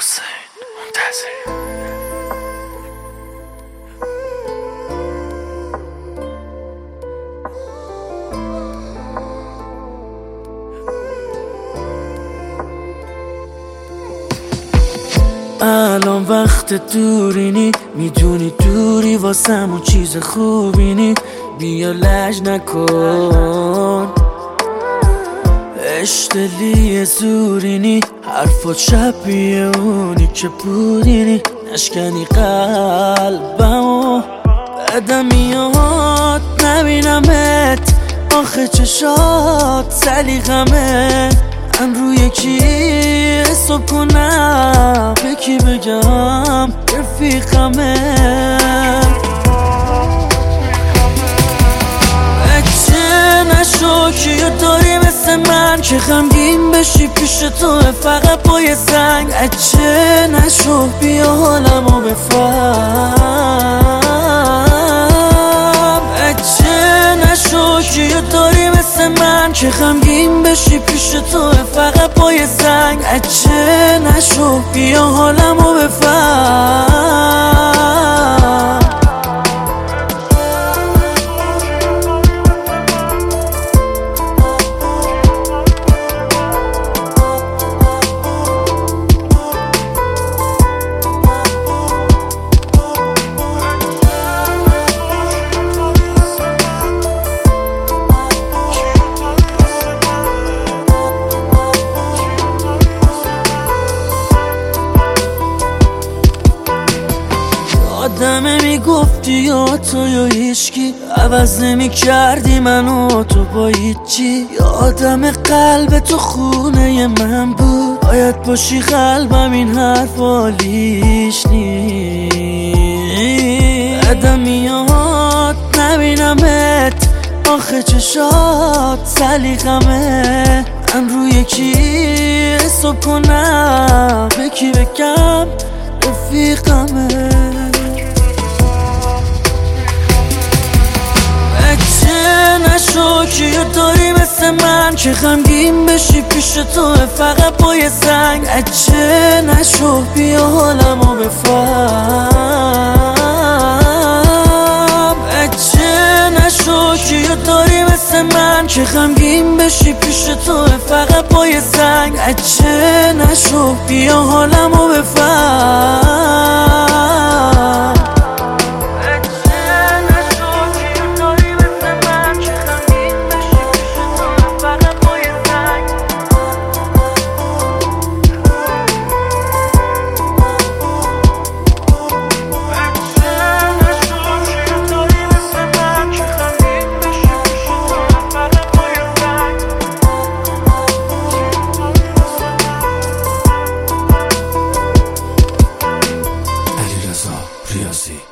حسین منتظری. الان وقت دورینی، میدونی دوری واسمون چیز خوبینی. بیا لج نکن، اشتلی زورینی، حرفات شبیه اونی که بودینی. نشکنی قلبمو، بعدم میاد نبینمت. آخه چشات سلیقمه، من روی کی حساب کنم؟ به کی بگم رفیقمه؟ بچه نشو کیو داری مثل من که غمگین بشی پیش تو فقط با یه زنگ. بچه نشو بیا حالمو بفهم. بچه نشو کیو داری مثل من که غمگین بشی پیش تو فقط با یه زنگ. بچه نشو بیا حالمو بفهم. آدمه میگفتی یا تو یا هیچکی، عوض نمی کردی منو تو با هیچی. یادم قلب تو خونه من بود، باید باشی قلبم این حرف والیش نیست. بعدم میاد نبینمت، آخه چشات سلیقمه. من روی کی حساب کنم؟ به کی بگم رفیقمه؟ نشو کیو داری مثل من که غمگین بشی پیش تو فقط با یه زنگ. بچه نشو بیا حالمو بفهم. بچه نشو کیو داری مثل من که غمگین بشی پیش تو فقط با یه زنگ. بچه نشو بیا حالمو بفهم. ریاضی